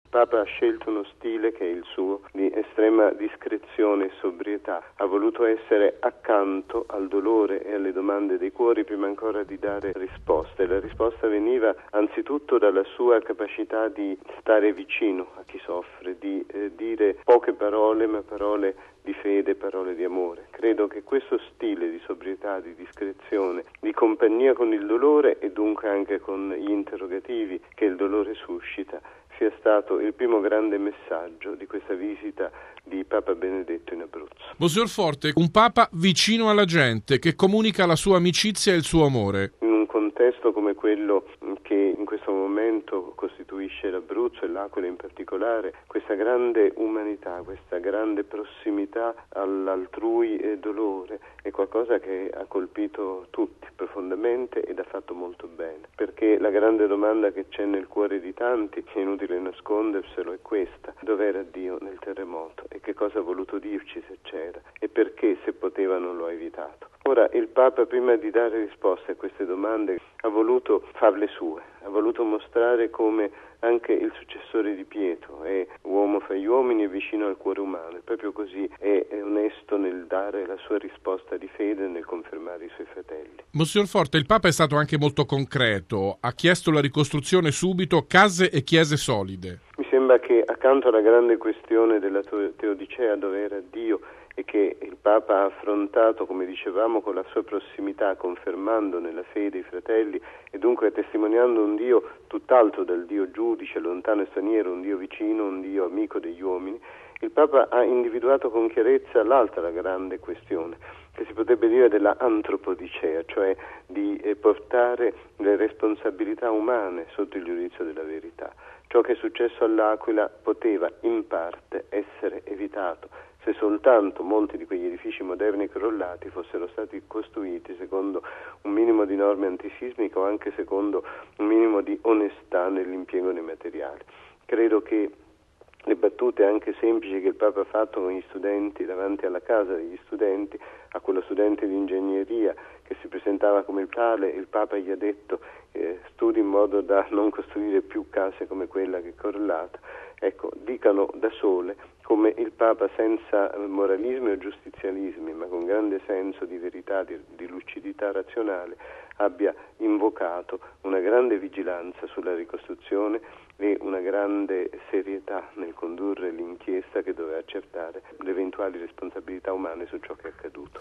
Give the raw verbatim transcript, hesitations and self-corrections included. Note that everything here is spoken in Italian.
Papa ha scelto uno stile che è il suo, di estrema discrezione e sobrietà. Ha voluto essere accanto al dolore e alle domande dei cuori prima ancora di dare risposte. La risposta veniva anzitutto dalla sua capacità di stare vicino a chi soffre, di eh, dire poche parole, ma parole di fede, parole di amore. Credo che questo stile di sobrietà, di discrezione, di compagnia con il dolore e dunque anche con gli interrogativi che il dolore suscita, sia stato il primo grande messaggio di questa visita di Papa Benedetto in Abruzzo. Monsignor Forte, un Papa vicino alla gente, che comunica la sua amicizia e il suo amore. In un contesto come quello che in questo momento costituisce l'Abruzzo e l'Aquila in particolare, questa grande umanità, questa grande prossimità all'altrui e dolore è qualcosa che ha colpito tutti profondamente ed ha fatto molto bene, perché la grande domanda che c'è nel cuore di tanti, è inutile nasconderselo, è questa: dov'era Dio nel terremoto e che cosa ha voluto dirci se c'era e perché, se poteva, non lo ha evitato. Ora il Papa, prima di dare risposte a queste domande, ha voluto farle sue, ha voluto mostrare come anche il successore di Pietro è uomo fra gli uomini e vicino al cuore umano, e proprio così è, è onesto nel dare la sua risposta di fede e nel confermare i suoi fratelli. Monsignor Forte, il Papa è stato anche molto concreto, ha chiesto la ricostruzione subito, case e chiese solide. Mi sembra che accanto alla grande questione della teodicea, dove era Dio, e che il Papa ha affrontato, come dicevamo, con la sua prossimità, confermando nella fede i fratelli e dunque testimoniando un Dio tutt'altro dal Dio giudice, lontano e straniero, un Dio vicino, un Dio amico degli uomini. Il Papa ha individuato con chiarezza l'altra grande questione, che si potrebbe dire della antropodicea, cioè di eh, portare le responsabilità umane sotto il giudizio della verità. Ciò che è successo all'Aquila poteva in parte essere evitato se soltanto molti di quegli edifici moderni crollati fossero stati costruiti secondo un minimo di norme antisismiche o anche secondo un minimo di onestà nell'impiego dei materiali. Credo che le battute anche semplici che il Papa ha fatto con gli studenti davanti alla casa degli studenti, a quello studente di ingegneria che si presentava come il tale, il Papa gli ha detto eh, studi in modo da non costruire più case come quella che è crollata. Ecco, dicano da sole come il Papa, senza moralismi o giustizialismi, ma con grande senso di verità, di, di lucidità razionale, abbia invocato una grande vigilanza sulla ricostruzione e una grande serietà nel condurre l'inchiesta che doveva accertare le eventuali responsabilità umane su ciò che è accaduto.